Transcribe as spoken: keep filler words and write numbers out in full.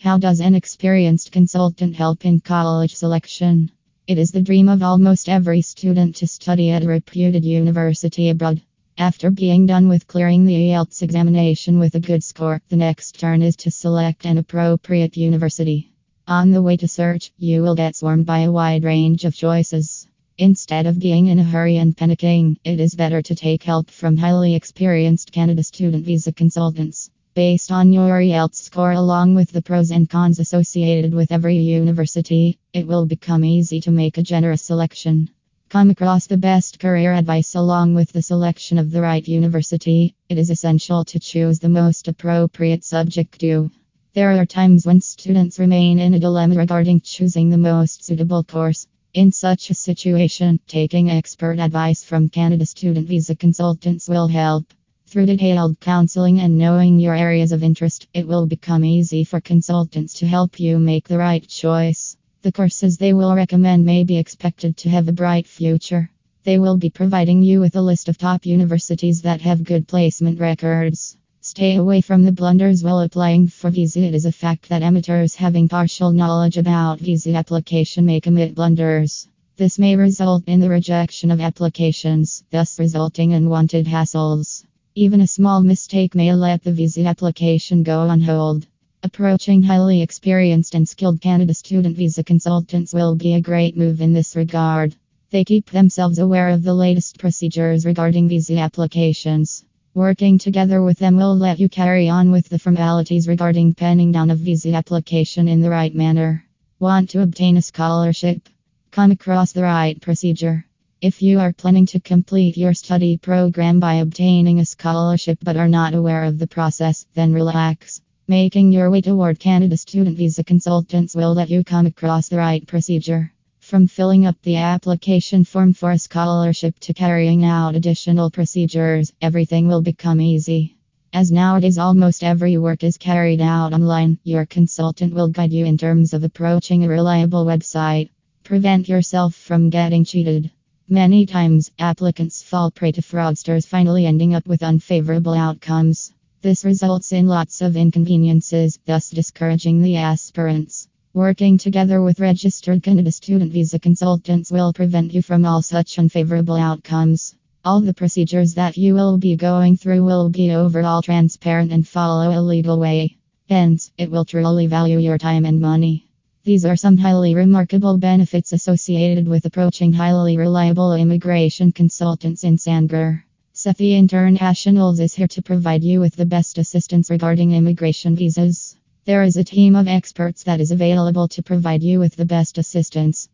How does an experienced consultant help in college selection? It is the dream of almost every student to study at a reputed university abroad. After being done with clearing the I E L T S examination with a good score, the next turn is to select an appropriate university. On the way to search, you will get swarmed by a wide range of choices. Instead of being in a hurry and panicking, it is better to take help from highly experienced Canada student visa consultants. Based on your I E L T S score along with the pros and cons associated with every university, it will become easy to make a generous selection. Come across the best career advice along with the selection of the right university. It is essential to choose the most appropriate subject to you. There are times when students remain in a dilemma regarding choosing the most suitable course. In such a situation, taking expert advice from Canada student visa consultants will help. Through detailed counseling and knowing your areas of interest, it will become easy for consultants to help you make the right choice. The courses they will recommend may be expected to have a bright future. They will be providing you with a list of top universities that have good placement records. Stay away from the blunders while applying for visa. It is a fact that amateurs having partial knowledge about visa application may commit blunders. This may result in the rejection of applications, thus resulting in unwanted hassles. Even a small mistake may let the visa application go on hold. Approaching highly experienced and skilled Canada student visa consultants will be a great move in this regard. They keep themselves aware of the latest procedures regarding visa applications. Working together with them will let you carry on with the formalities regarding penning down a visa application in the right manner. Want to obtain a scholarship? Come across the right procedure. If you are planning to complete your study program by obtaining a scholarship but are not aware of the process, then relax. Making your way toward Canada student visa consultants will let you come across the right procedure. From filling up the application form for a scholarship to carrying out additional procedures, everything will become easy. As nowadays almost every work is carried out online, your consultant will guide you in terms of approaching a reliable website. Prevent yourself from getting cheated. Many times, applicants fall prey to fraudsters, finally ending up with unfavorable outcomes. This results in lots of inconveniences, thus discouraging the aspirants. Working together with registered Canada student visa consultants will prevent you from all such unfavorable outcomes. All the procedures that you will be going through will be overall transparent and follow a legal way. Hence, it will truly value your time and money. These are some highly remarkable benefits associated with approaching highly reliable immigration consultants in Sanger. Sethi Internationals is here to provide you with the best assistance regarding immigration visas. There is a team of experts that is available to provide you with the best assistance.